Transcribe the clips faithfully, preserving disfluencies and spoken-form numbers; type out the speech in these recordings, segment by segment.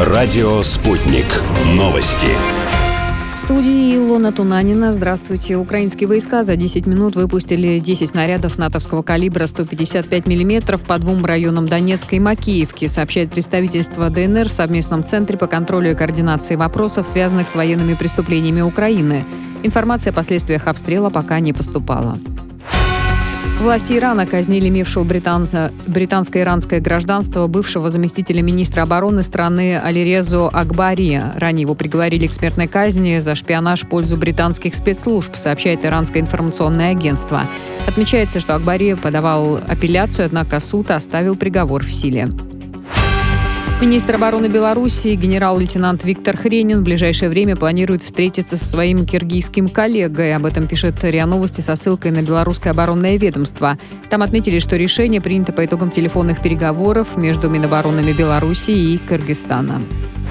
Радио «Спутник». Новости. В студии Илона Тунанина. Здравствуйте. Украинские войска за десять минут выпустили десять снарядов натовского калибра сто пятьдесят пять миллиметров по двум районам Донецка и Макеевки, сообщает представительство ДНР в совместном центре по контролю и координации вопросов, связанных с военными преступлениями Украины. Информация о последствиях обстрела пока не поступала. Власти Ирана казнили имевшего британца, британско-иранское гражданство бывшего заместителя министра обороны страны Алирезу Акбари. Ранее его приговорили к смертной казни за шпионаж в пользу британских спецслужб, сообщает иранское информационное агентство. Отмечается, что Акбари подавал апелляцию, однако суд оставил приговор в силе. Министр обороны Беларуси генерал-лейтенант Виктор Хренин в ближайшее время планирует встретиться со своим киргизским коллегой. Об этом пишет РИА Новости со ссылкой на белорусское оборонное ведомство. Там отметили, что решение принято по итогам телефонных переговоров между Минобороны Беларуси и Кыргызстана.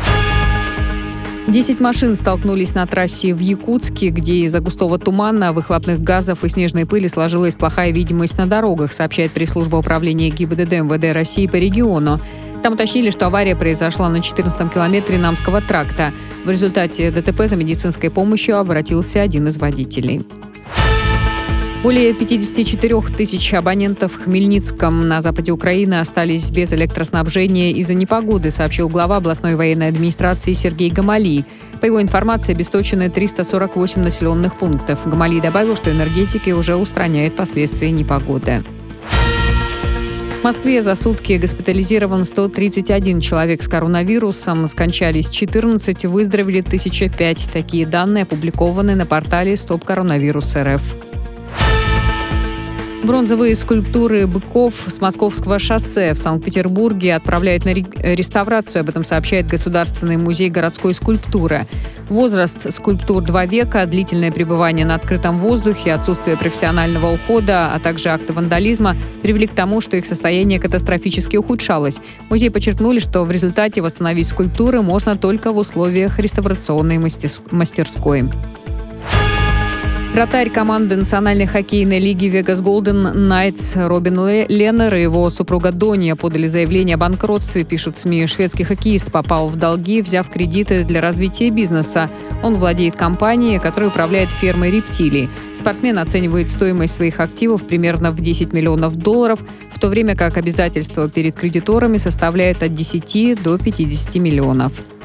Десять машин столкнулись на трассе в Якутске, где из-за густого тумана, выхлопных газов и снежной пыли сложилась плохая видимость на дорогах, сообщает пресс-служба управления ГИБДД МВД России по региону. Там уточнили, что авария произошла на четырнадцатом километре Намского тракта. В результате ДТП за медицинской помощью обратился один из водителей. Более пятьдесят четыре тысячи абонентов в Хмельницком на западе Украины остались без электроснабжения из-за непогоды, сообщил глава областной военной администрации Сергей Гамалий. По его информации, обесточены триста сорок восемь населенных пунктов. Гамалий добавил, что энергетики уже устраняют последствия непогоды. В Москве за сутки госпитализирован сто тридцать один человек с коронавирусом, скончались четырнадцать, выздоровели тысяча пять. Такие данные опубликованы на портале стоп коронавирус точка эр эф. Бронзовые скульптуры быков с Московского шоссе в Санкт-Петербурге отправляют на реставрацию. Об этом сообщает Государственный музей городской скульптуры. Возраст скульптур два века, длительное пребывание на открытом воздухе, отсутствие профессионального ухода, а также акты вандализма привели к тому, что их состояние катастрофически ухудшалось. Музей подчеркнули, что в результате восстановить скульптуры можно только в условиях реставрационной мастерской. Вратарь команды Национальной хоккейной лиги Vegas Golden Knights Робин Леннер и его супруга Донья подали заявление о банкротстве, пишут СМИ. Шведский хоккеист попал в долги, взяв кредиты для развития бизнеса. Он владеет компанией, которая управляет фермой рептилий. Спортсмен оценивает стоимость своих активов примерно в десять миллионов долларов, в то время как обязательства перед кредиторами составляют от десяти до пятидесяти миллионов.